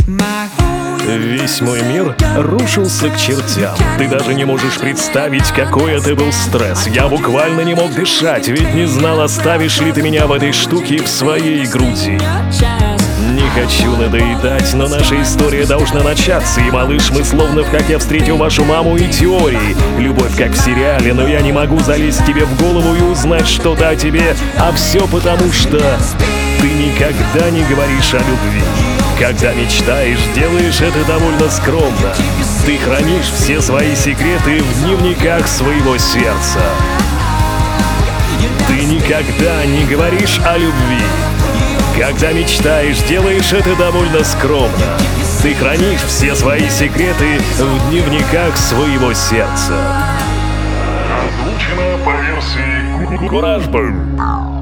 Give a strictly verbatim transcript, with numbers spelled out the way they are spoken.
Весь мой мир рушился к чертям. Ты даже не можешь представить, какой это был стресс. Я буквально не мог дышать, ведь не знал, оставишь ли ты меня в этой штуке в своей груди. Не хочу надоедать, но наша история должна начаться. И, малыш, мы словно в «Как я встретил вашу маму» и теории. Любовь как в сериале, но я не могу залезть тебе в голову и узнать что-то о тебе. А все потому, что ты никогда не говоришь о любви. Когда мечтаешь, делаешь это довольно скромно. Ты хранишь все свои секреты в дневниках своего сердца. Ты никогда не говоришь о любви. Когда мечтаешь, делаешь это довольно скромно. Ты хранишь все свои секреты в дневниках своего сердца. Озвучено по версии Кураж Бум.